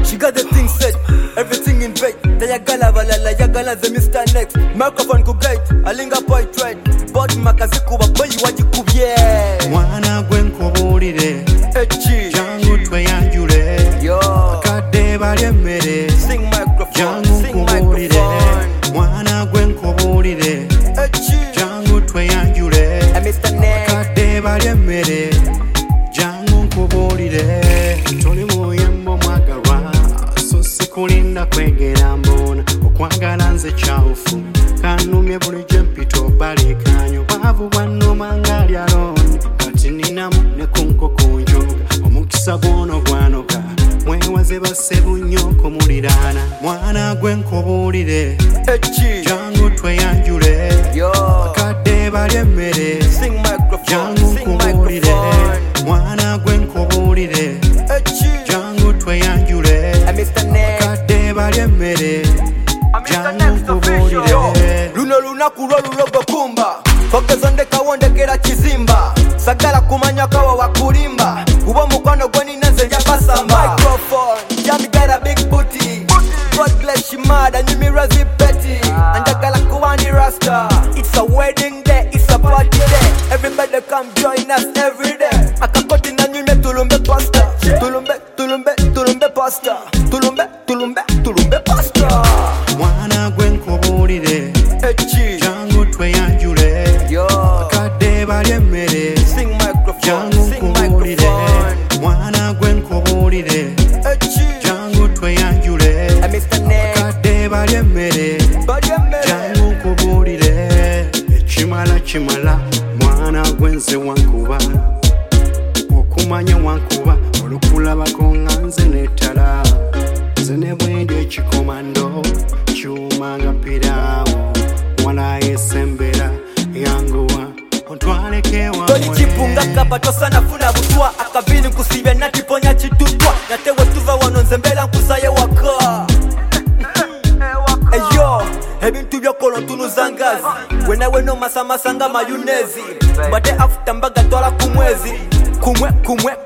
She got the thing set, everything in bed. Tayagala balala, yagala the Mr. Next. Microphone ku gate, alinga portrait. But makazi kuba boy wajikubye. Mwana gwe nkubulire, Echi jangu tweyanjule. Yo, Akadde balye emmere, sing microphone, jangu sing nkubulire. microphone. Mwana gwe nkubulire, Echi jangu tweyanjule. Mr. Next. Akadde balye emmere, jangu nkubulire. Toli muyembo mwagalwa, so sikulinda kwegera mbona. Okwagala nze kyawufu, kanumye bulijjo mpita obalekanyo. Baavu bwannuma nga lyalooni, kati ninamu ne ku nkoko njoga. Omukisa gwono gwanoga, mwewaze bassebu nnyo okumuliraana. Mwana gwe nkubulire, Echi jangu tweyanjule. Yo, Akadde balye emmere, sing microphone, jangu sing nkubulire. microphone. Mwana gwe nkubulire, Echi jangu tweyanjule. Mr. Next. Akadde balye emmere, jangu nkubulire. Luno lunaku lwo lulogo kumba kogezo ndekawondekera kizimba sagala kumanya kawa wakulimba kuba omukwano gwe nina nze njabasamba microphone Jamie got a big booty God bless you mother nyumira zipeti andagala kuba ndi rasta it's a wedding day it's a party day everybody come join us every day akakoti na nyume tulumbe pasta tulumbe pasta tulumbe pasta Mwana gwe nkubulire, Echi jangu tweyanjule. Yo, Akadde balye emmere, sing microphone, jangu sing nkubulire. microphone. Mwana gwe nkubulire, Echi jangu tweyanjule. Mr. Next. Akadde balye emmere, jangu nkubulire. Ekimala kimala, mwana gwe nze wankuba. Okumanya wankuba, olukulabako nga nze nettala. Nze ne bwendya ekikomando, kyuma nga piraawo. Mwana yesembera, yanguwa, ontwaleke wamwe. Toli chipunga kapa tosana funa butwa akabini kusibya natiponya chitutwa natewe tuva wano nzembela nkusaye waka Eyo, ebintu byokolo tunuzangazi wenawe no masamasa nga mayonezi Mbate after mbaga twala kumwezi Kumwe